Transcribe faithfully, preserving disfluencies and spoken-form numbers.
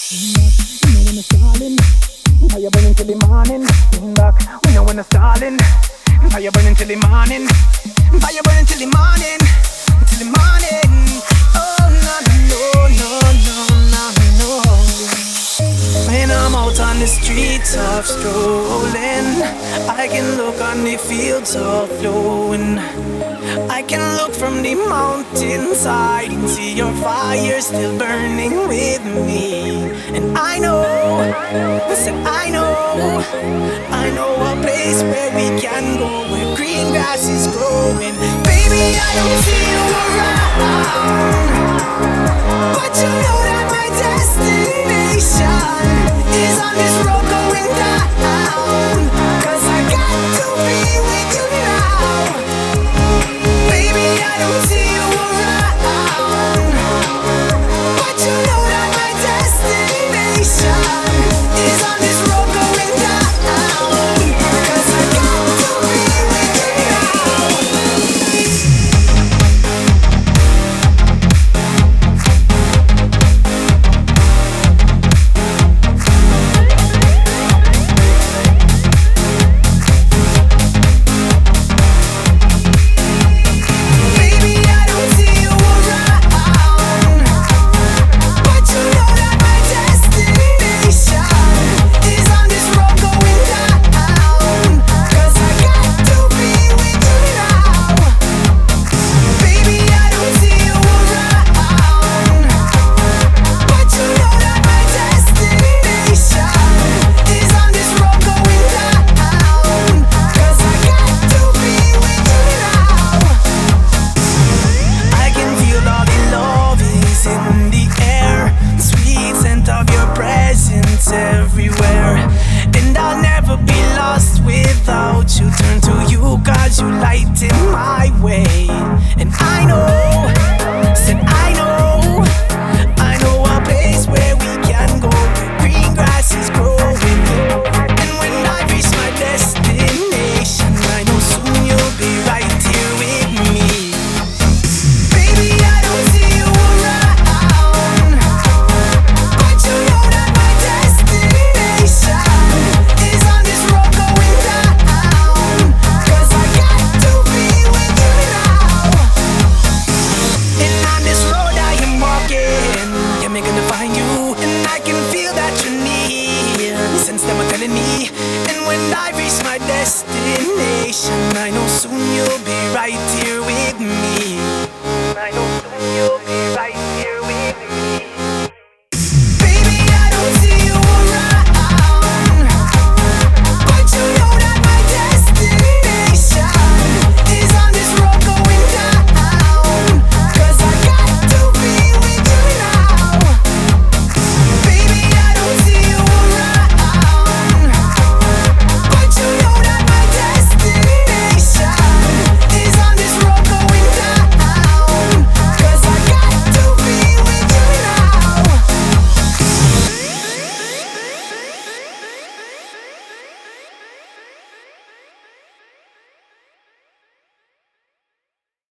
You know when it's stalling, fire burning till the morning. Lean back, we know when it's stalling, fire burning till the morning, fire burning till the morning, till the morning. Oh no no no no no no no. When I'm out on the streets of strolling, I can look on the fields of flowing. I can look from the mountainside and see your fire still burning with me. And I know, I said I know, I know a place where we can go, where green grass is growing. Baby, I don't see you around, but you know